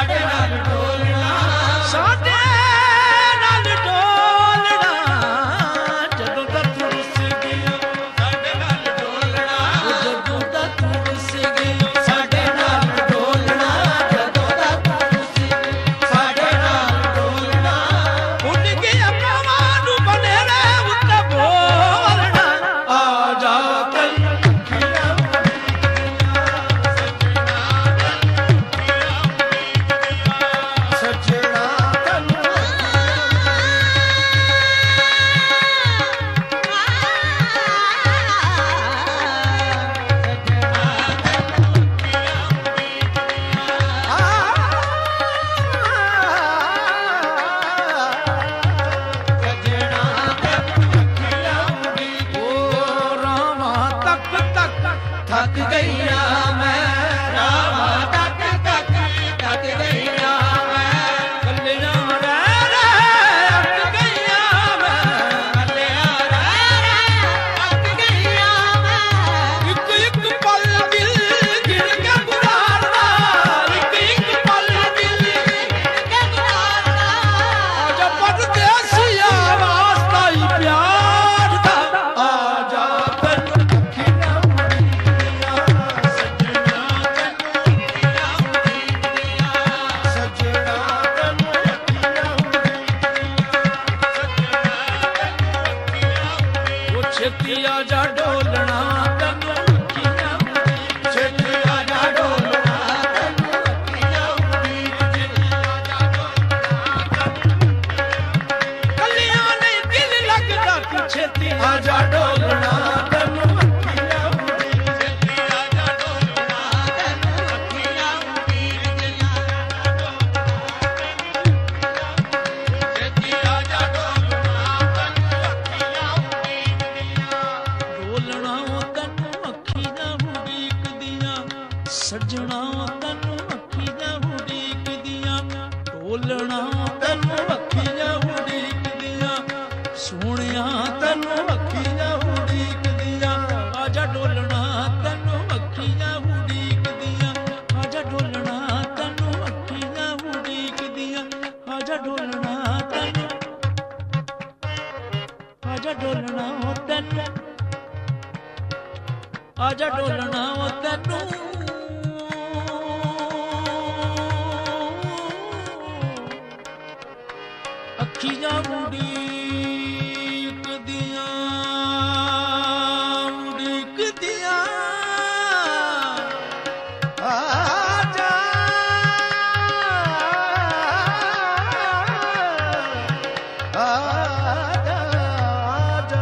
ਸਾਡੇ ਨਾਲ ਢੋਲਣਾ, ਸਾਡੇ ਨਾਲ ਢੋਲਣਾ, ਜਦੋਂ ਦਾ ਤੂੰ ਰੁੱਸ ਗਿਆ ਸਾਡੇ ਨਾਲ ਢੋਲਣਾ, ਜਦੋਂ ਦਾ ਤੂੰ ਰੁੱਸ ਗਈ ਸਾਡੇ ਨਾਲ ਢੋਲਣਾ, ਜਦੋਂ ਦਾ ਤੂੰ ਰੁੱਸ ਗਈ ਸਾਡੇ ਨਾਲ ਢੋਲਣਾ, ਉੱਡ ਗਿਆ ਪਾਵਾਂ ਨੂੰ ਬਨੇਰੇ ਉੱਤੇ ਬੋਲਣਾ, ਆ ਜਾ ਥੱਕ ਗਈਆਂ ਮੈਂ ਰਾਵਾਂ ਤੱਕ ਤੱਕ ਥੱਕ ਗਈਆਂ ਮੈਂ, ਕੱਲਿਆਂ ਰਹਿ ਰਹਿ ਅੱਕ ਗਈਆਂ ਮੈਂ, ਕੱਲਿਆਂ ਰਹਿ ਰਹਿ ਅੱਕ ਗਈਆਂ ਮੈਂ, ਇੱਕ ਇੱਕ ਪਲ ਦਿਲ ਗਿਣ ਕੇ ਗੁਜ਼ਾਰਦਾ, ਇੱਕ ਇੱਕ ਪਲ ਦਿਲ ਗਿਣ ਕੇ ਗੁਜ਼ਾਰਦਾ, ਆਜਾ ਪਰਦੇਸੀਆ ਵਾਸਤਾ ਹੀ ਪਿਆਰ ਦਾ, ਆਜਾ ਛੇਤੀ ਆ ਜਾ ਢੋਲਣਾ ਤੈਨੂੰ ਅੱਖੀਆਂ ਉਡੀਕ, ਛੇਤੀ ਆ ਜਾ ਢੋਲਣਾ ਤੈਨੂੰ ਅੱਖੀਆਂ ਉਡੀਕ, ਛੇਤੀ ਆ ਜਾ ਢੋਲਣਾ ਕੱਲਿਆਂ ਨਹੀਂ ਦਿਲ ਲੱਗਦਾ ਕਿ ਛੇਤੀ ਆ ਜਾ ਢੋਲਣਾ ਤੈਨੂੰ ਅੱਖੀਆਂ ਉਡੀਕ, ਛੇਤੀ ਆ ਜਾ ਢੋਲਣਾ ਤੈਨੂੰ ਅੱਖੀਆਂ ਉਡੀਕ, ਛੇਤੀ ਆ ਜਾ ਢੋਲਣਾ ਤੈਨੂੰ ਅੱਖੀਆਂ ਉਡੀਕ, ਢੋਲਣਾ ਤੈਨੂੰ ਅੱਖੀਆਂ ਉਡੀਕਦੀਆਂ, ਸੱਜਣਾ ਤੈਨੂੰ ਅੱਖੀਆਂ ਉਡੀਕਦੀਆਂ, ਢੋਲਣਾ ਤੈਨੂੰ ਅੱਖੀਆਂ ਉਡੀਕਦੀਆਂ, ਸੋਹਣਿਆ ਤੈਨੂੰ ਅੱਖੀਆਂ ਉਡੀਕਦੀਆਂ, ਆਜਾ ਢੋਲਣਾ ਤੈਨੂੰ ਅੱਖੀਆਂ ਉਡੀਕਦੀਆਂ, ਆਜਾ ਢੋਲਣਾ ਤੈਨੂੰ ਅੱਖੀਆਂ ਉਡੀਕਦੀਆਂ, ਆਜਾ ਢੋਲਣਾ ਤੈਨੂੰ, ਆਜਾ ਢੋਲਣਾ ਤੈਨੂੰ, ਆਜਾ ਢੋਲਣਾ ਤੈਨੂੰ ਅੱਖੀਆਂ ਉਡੀਕਦੀਆਂ, ਉਡੀਕਦੀਆਂ, ਆਜਾ ਆਜਾ ਆਜਾ,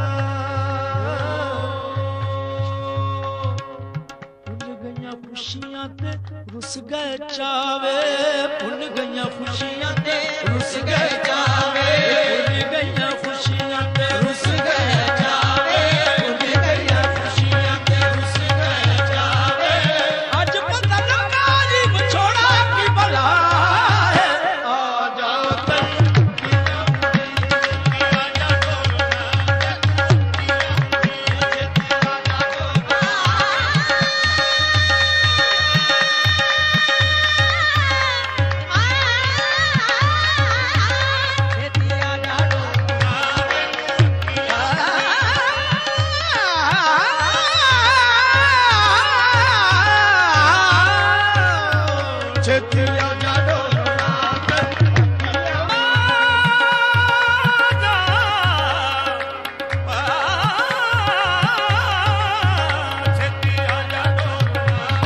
ਭੁੱਲ ਗਈਆਂ ਖੁਸ਼ੀਆਂ ਤੇ ਰੁੱਸ ਗਏ ਚਾਵੇ, ਭੁੱਲ ਗਈਆਂ ਖੁਸ਼ੀਆਂ ਤੇ ਰੁੱਸ ਗਏ ਚਾਵੇ, ਭੁੱਲ ਗਈਆਂ ਖੁਸ਼ੀਆਂ ਤੇ ਰੁੱਸ ਗਏ ਚਾਵੇ, ਭੁੱਲ ਗਈਆਂ ਖੁਸ਼ੀਆਂ ਤੇ ਰੁੱਸ ਗਏ ਚਾਵੇ, ਅੱਜ ਪਤਾ ਲੱਗਾ ਜੀ ਵਿਛੋੜਾ ਕੀ ਭਲਾ ਹੈ, ਆ ਜਾ ਤੈਨੂੰ ਅੱਖੀਆਂ ਉਡੀਕ, ਆ ਜਾ ਢੋਲਣਾ ਤੈਨੂੰ ਅੱਖੀਆਂ ਉਡੀਕ, ਛੇਤੀ ਆ ਜਾ ਛੇਤੀ ਆ ਜਾ ਢੋਲਣਾ ਤੈਨੂੰ ਅੱਖੀਆਂ, ਛੇਤੀ ਆ ਜਾ ਢੋਲਣਾ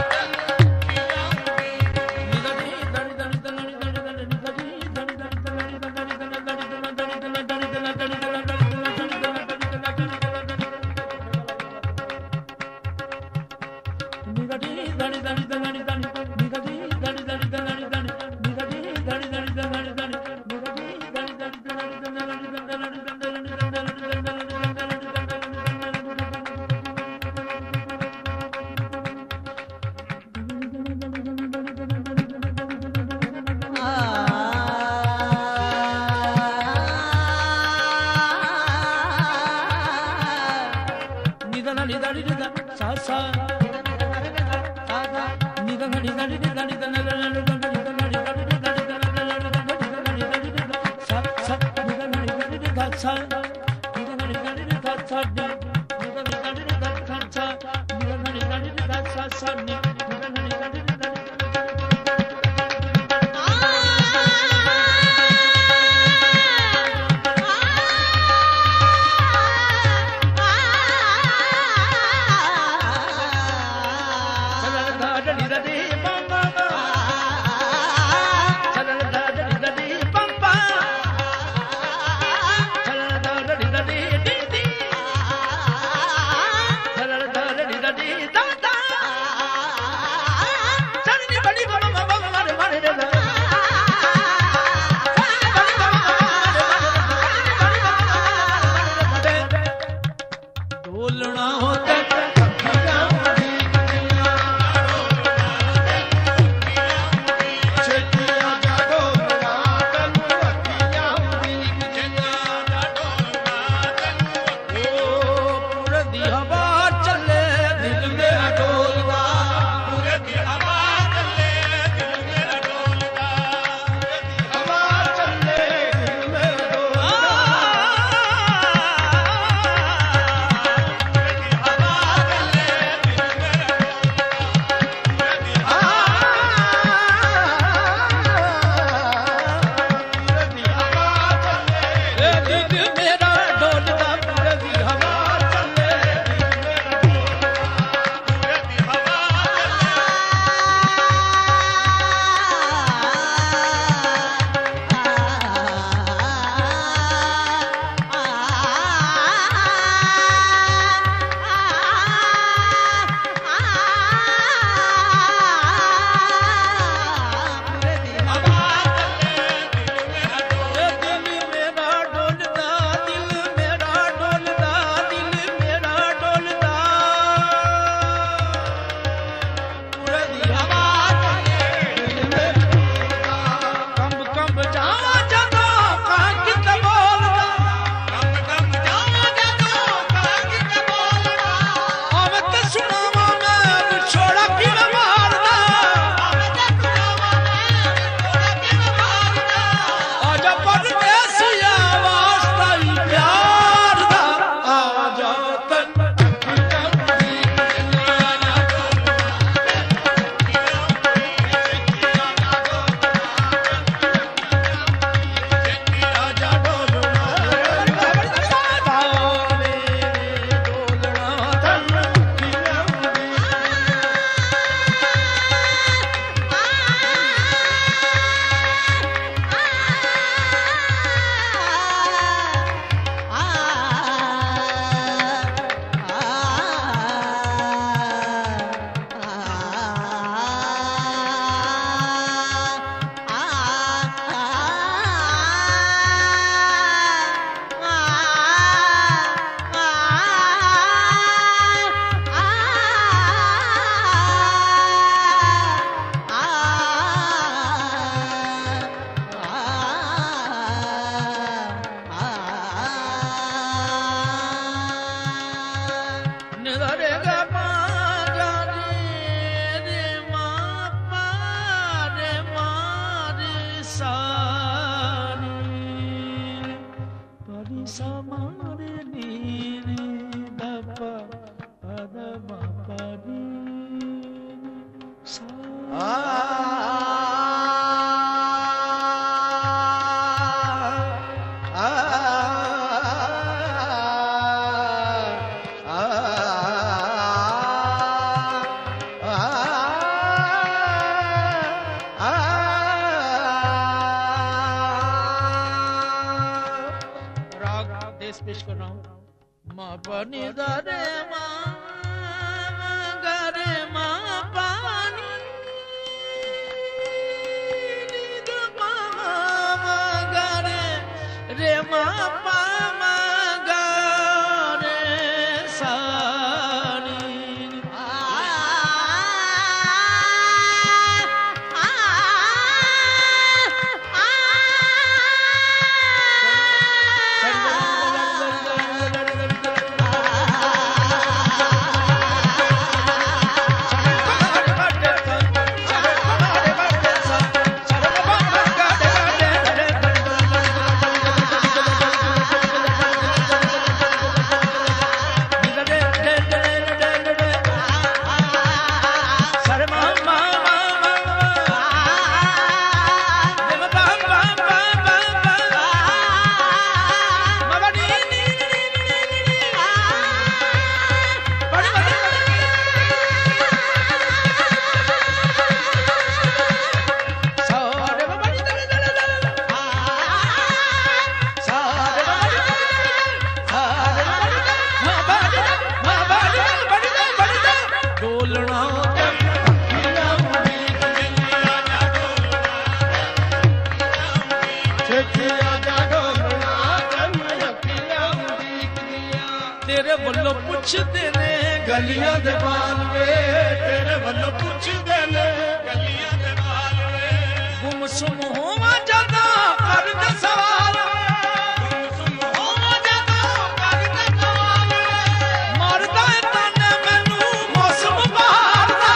ਤੇਰੇ ਵੱਲੋਂ ਪੁੱਛਦੇ ਨੇ ਗਲੀਆਂ ਦੇ ਬਾਲਵੇ, ਤੇਰੇ ਵੱਲੋਂ ਪੁੱਛਦੇ ਨੇ ਗਲੀਆਂ ਦੇ ਬਾਲਵੇ। ਗੁੰਮਸੁੰਮ ਹੋਵਾਂ ਜਦੋਂ ਕਰਦੇ ਸਵਾਲ, ਗੁੰਮਸੁੰਮ ਹੋਵਾਂ ਜਦੋਂ ਕਰਦੇ ਸਵਾਲ, ਮਾਰਦਾ ਏ ਤਾਨੇ ਮੈਨੂੰ ਮੌਸਮ ਬਹਾਰ ਦਾ।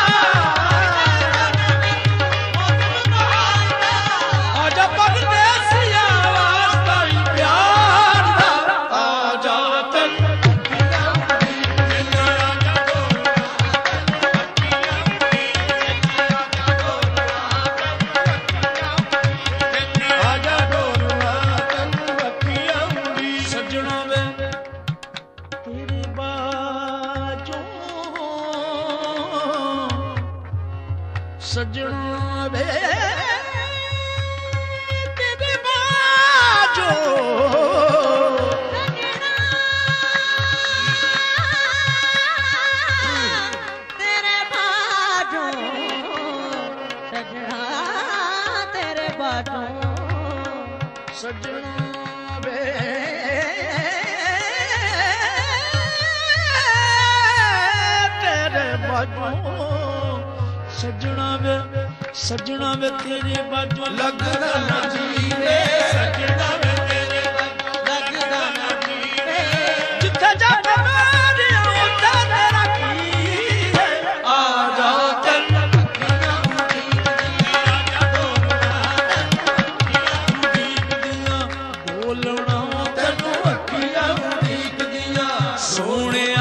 ਆਜਾ ਪਰਦੇਸੀਆ ਵਾਸਤਾ ਹੀ ਪਿਆਰ ਦਾ, ਆਜਾ ਤੈਨੂੰ ਸੱਜਣਾ ਵੇ ਤੇਰੇ ਬਾਝੋਂ, ਸੱਜਣਾ ਵੇ ਤੇਰੇ ਬਾਝੋਂ, ਤੇਰੇ ਬਾਝੋਂ ਸਜਣਾ, ਤੇਰੇ ਬਾਝੋਂ ਸੱਜਣਾ ਵੇ ਤੇਰੇ ਬਾਝੋਂ, ਸੱਜਣਾ ਵੇ ਸੱਜਣਾ ਵੇ ਤੇਰੇ ਬਾਝੋਂ ਲੱਗਦਾ ਨਾ ਜੀਵੇ, ਸੱਜਣਾ ਵੇ ਤੇਰੇ ਵੱਲੋਂ ਲੱਗਦਾ ਨਾ ਜੀਵੇ। ਜਿੱਥੇ ਜਾਵੇ ਮੇਰੀਆਂ ਉੱਥੇ ਤੇਰਾ ਕੀ ਹੈ, ਆ ਜਾ ਤੈਨੂੰ ਬੋਲਣਾ ਤੈਨੂੰ ਅੱਖੀਆਂ ਉਡੀਕਦੀਆਂ, ਸੋਹਣਿਆ